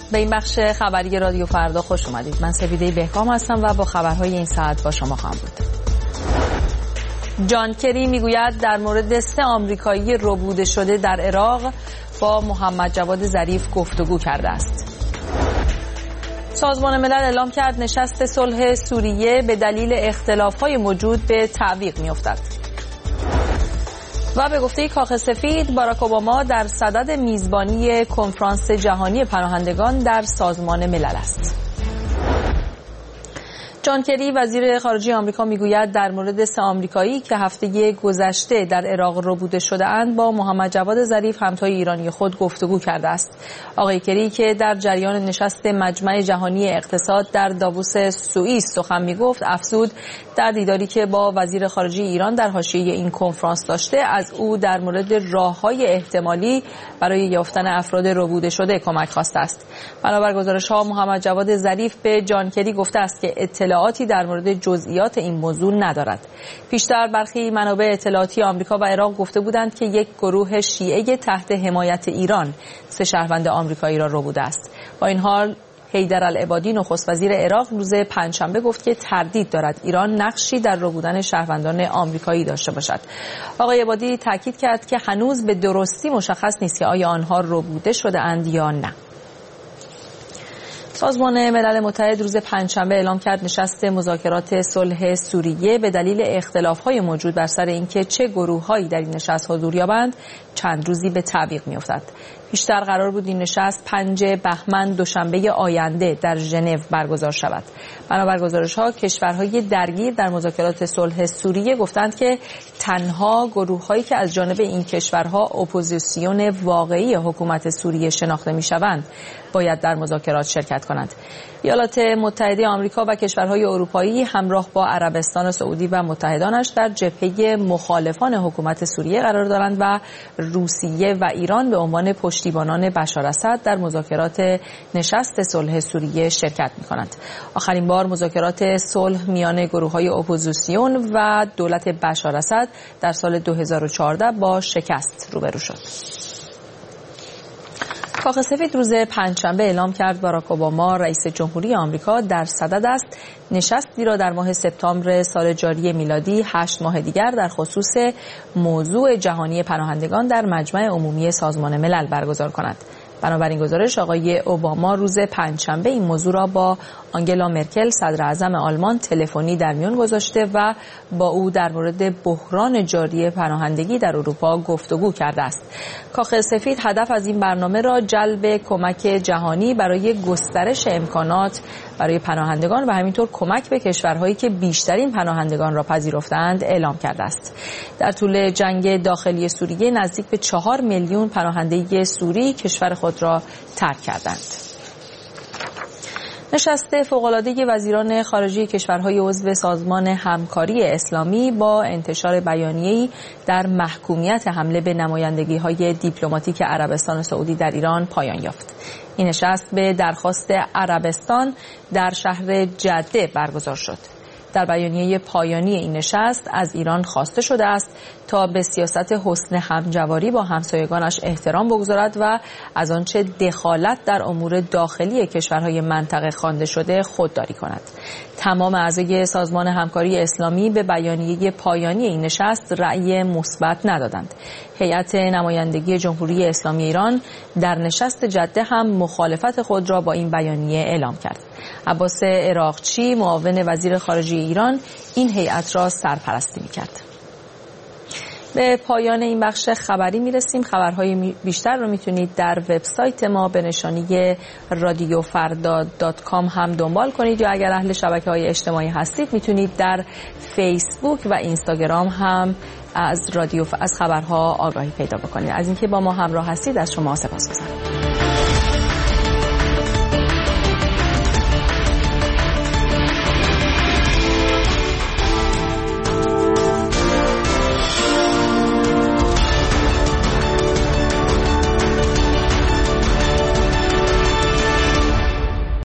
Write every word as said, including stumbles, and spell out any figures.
به این بخش خبری رادیو فردا خوش اومدید. من سپیده بهکام هستم و با خبرهای این ساعت با شما خواهم بود. جان کری میگوید در مورد سه آمریکایی ربوده شده در عراق با محمد جواد ظریف گفتگو کرده است. سازمان ملل اعلام کرد نشست صلح سوریه به دلیل اختلاف‌های موجود به تعویق می‌افتد. و به گفته کاخ سفید باراک اوباما در صدد میزبانی کنفرانس جهانی پناهندگان در سازمان ملل است. جان کری وزیر خارجه آمریکا میگوید در مورد سه آمریکایی که هفته گذشته در عراق ربوده شده اند با محمد جواد ظریف همتای ایرانی خود گفتگو کرده است. آقای کری که در جریان نشست مجمع جهانی اقتصاد در داووس سوئیس سخن میگفت افزود در دیداری که با وزیر خارجه ایران در حاشیه این کنفرانس داشته از او در مورد راه‌های احتمالی برای یافتن افراد ربوده شده کمک خواسته است. بنابر گزارش‌ها محمد جواد ظریف به جان کری گفته است که اطلاعاتی در مورد جزئیات این موضوع ندارد. پیشتر برخی منابع اطلاعاتی آمریکا و عراق گفته بودند که یک گروه شیعه تحت حمایت ایران سه شهروند آمریکایی را ربوده است. با این حال حیدرالعبادی نخست وزیر عراق روز پنجشنبه گفت که تردید دارد ایران نقشی در ربودن شهروندان آمریکایی داشته باشد. آقای عبادی تاکید کرد که هنوز به درستی مشخص نیست که آیا آنها ربوده شده اند یا نه. سازمان ملل متحد روز پنجشنبه اعلام کرد نشست مذاکرات صلح سوریه به دلیل اختلاف‌های موجود بر سر اینکه چه گروه‌هایی در این نشست حضور یابند چند روزی به تعویق می‌افتد. پیشتر قرار بود این نشست پنج بهمن دوشنبه آینده در ژنو برگزار شود. بنابر گزارش‌ها کشورهای درگیر در مذاکرات صلح سوریه گفتند که تنها گروه‌هایی که از جانب این کشورها اپوزیسیون واقعی حکومت سوریه شناخته می‌شوند باید در مذاکرات شرکت کنند. ایالات متحده آمریکا و کشورهای اروپایی همراه با عربستان سعودی و متحدانش در جبهه مخالفان حکومت سوریه قرار دارند و روسیه و ایران به عنوان پشتیبانان بشار اسد در مذاکرات نشست صلح سوریه شرکت می‌کنند. آخرین بار مذاکرات صلح میان گروه‌های اپوزیسیون و دولت بشار اسد در سال دو هزار و چهارده با شکست روبرو شد. کاخ سفید روز پنجشنبه اعلام کرد باراک اوباما رئیس جمهوری آمریکا در صدد است نشستی را در ماه سپتامبر سال جاری میلادی هشت ماه دیگر در خصوص موضوع جهانی پناهندگان در مجمع عمومی سازمان ملل برگزار کند. بنابراین گزارش آقای اوباما روز پنجشنبه این موضوع را با آنگلا مرکل صدر اعظم آلمان تلفنی در میان گذاشته و با او در مورد بحران جاری پناهندگی در اروپا گفتگو کرده است. کاخ سفید هدف از این برنامه را جلب کمک جهانی برای گسترش امکانات برای پناهندگان و همینطور کمک به کشورهایی که بیشترین پناهندگان را پذیرفتند اعلام کرده است. در طول جنگ داخلی سوریه نزدیک به چهار میلیون پناهنده سوری کشور خود را ترک کردند. نشست فوق‌العاده وزیران خارجه کشورهای عضو سازمان همکاری اسلامی با انتشار بیانیه‌ای در محکومیت حمله به نمایندگی‌های دیپلماتیک عربستان سعودی در ایران پایان یافت. این نشست به درخواست عربستان در شهر جده برگزار شد. در بیانیه پایانی این نشست از ایران خواسته شده است تا به سیاست حسن همجواری با همسایگانش احترام بگذارد و از آنچه دخالت در امور داخلی کشورهای منطقه خوانده شده خودداری کند. تمام اعضای سازمان همکاری اسلامی به بیانیه پایانی این نشست رأی مثبت ندادند. هیئت نمایندگی جمهوری اسلامی ایران در نشست جده هم مخالفت خود را با این بیانیه اعلام کرد. عباس عراقچی معاون وزیر خارجه ایران این هیئت را سرپرستی می‌کرد. به پایان این بخش خبری میرسیم. خبرهای بیشتر رو میتونید در وبسایت ما به نشانی رادیو فردا دات کام هم دنبال کنید یا اگر اهل شبکه‌های اجتماعی هستید میتونید در فیسبوک و اینستاگرام هم از رادیو از خبرها آگاهی پیدا بکنید. از اینکه با ما همراه هستید از شما سپاسگزارم.